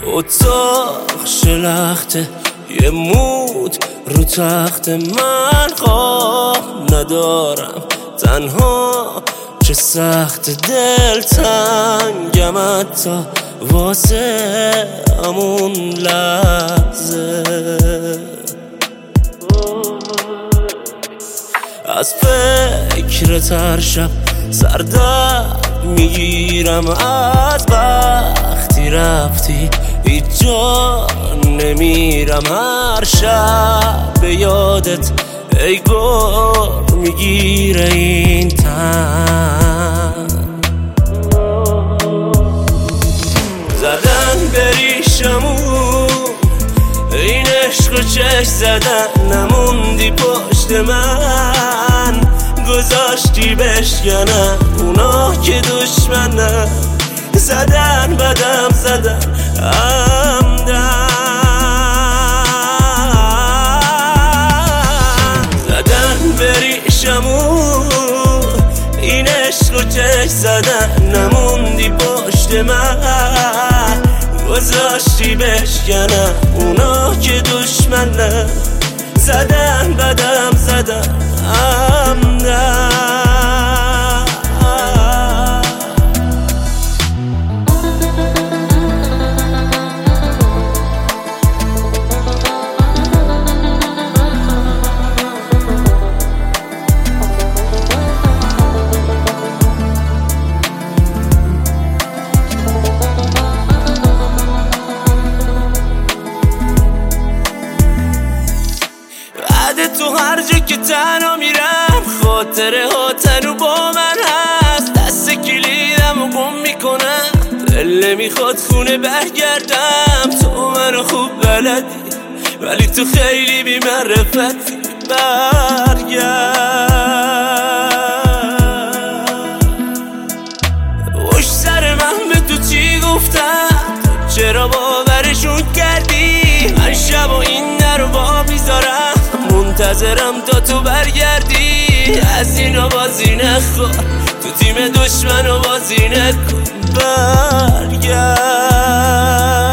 اتاق شلخته یه مود رو تخت من خواب ندارم تنها چه سخت دل تنگم حتی واسه همون لحظه از فکر هر شب سردرد میگیرم از وقتی رفتی هیچ جا نمیرم هر شب به یادت ای گل میگیره این تن زدن بریشمون این عشق چشم زدن نموندی پشت من گذاشتی بشکنن اونا که دشمنن زدن بدم زدن همدن زدن بریشمون این عشق و چشم زدن نموندی پشت من گذاشتی بشکنن اونا که دشمنن زدن بدم زدن همدن تو هر جا که تنها میرم خاطره ها تنو با من هست دست کلیدم و گم میکنم دل نمیخواد خونه برگردم تو منو خوب بلدی ولی تو خیلی بی معرفتی برگرد پشت سر من به تو چی گفتم چرا باورشون کردی هر شب و این در رو با میذارم منتظرم تا تو برگردی از اینا بازی نخور تو تیم دشمن و بازی نکن برگرد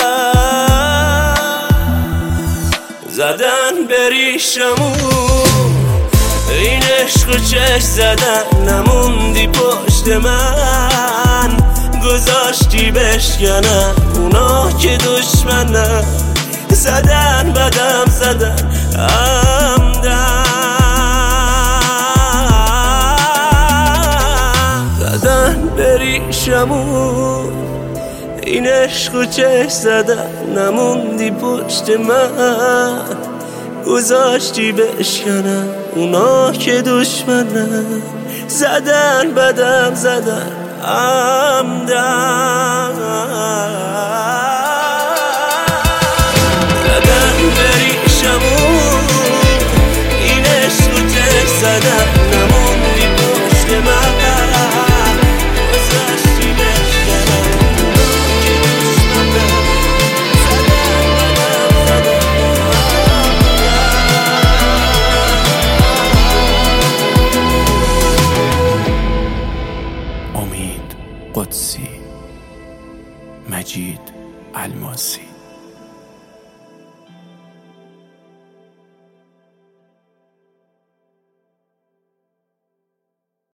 زدن بریشمون این عشق و چشم زدن نموندی پشت من گذاشتی بشکنن اونا که دشمنن زدن بدم زدن همدن زدن بریشمون این عشق و چشم زدن نموندی پشت من گذاشتی بشکنن اونا که دشمنن زدن بدم زدن همدن